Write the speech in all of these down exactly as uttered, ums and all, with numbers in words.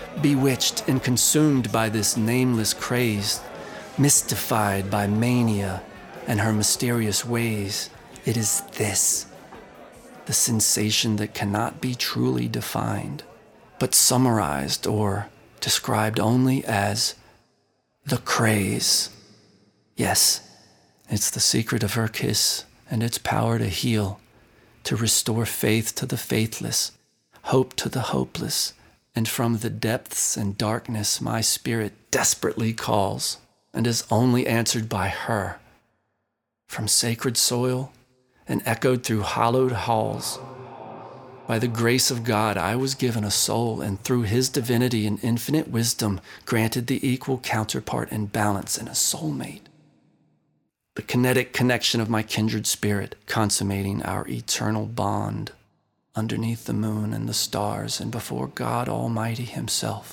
bewitched and consumed by this nameless craze, mystified by mania and her mysterious ways. It is this, the sensation that cannot be truly defined, but summarized or described only as the craze. Yes, it's the secret of her kiss and its power to heal, to restore faith to the faithless, hope to the hopeless, and from the depths and darkness my spirit desperately calls and is only answered by her. From sacred soil and echoed through hallowed halls. By the grace of God, I was given a soul, and through his divinity and infinite wisdom, granted the equal counterpart and balance in a soulmate. The kinetic connection of my kindred spirit, consummating our eternal bond underneath the moon and the stars and before God Almighty himself.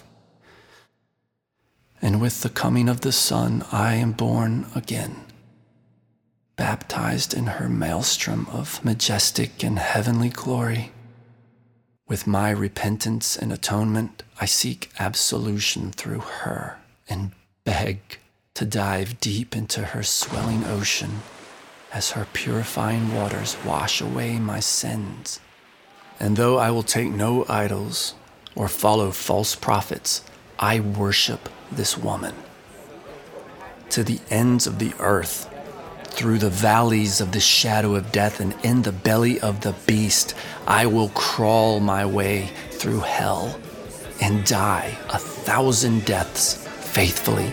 And with the coming of the sun, I am born again, baptized in her maelstrom of majestic and heavenly glory. With my repentance and atonement, I seek absolution through her and beg to dive deep into her swelling ocean as her purifying waters wash away my sins. And though I will take no idols or follow false prophets, I worship this woman. To the ends of the earth, through the valleys of the shadow of death and in the belly of the beast, I will crawl my way through hell and die a thousand deaths faithfully.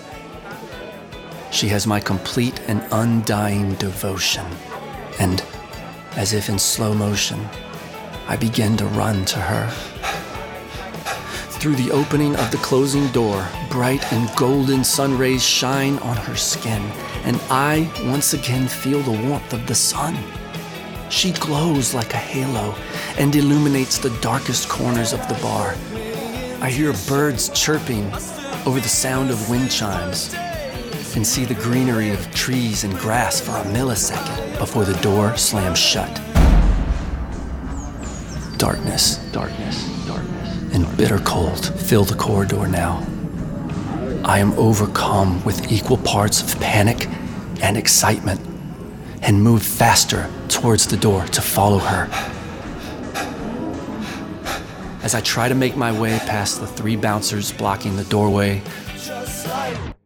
She has my complete and undying devotion, and as if in slow motion, I begin to run to her. Through the opening of the closing door, bright and golden sun rays shine on her skin, and I once again feel the warmth of the sun. She glows like a halo and illuminates the darkest corners of the bar. I hear birds chirping over the sound of wind chimes and see the greenery of trees and grass for a millisecond before the door slams shut. Darkness, darkness, darkness, and bitter cold fill the corridor now. I am overcome with equal parts of panic and excitement and move faster towards the door to follow her. As I try to make my way past the three bouncers blocking the doorway,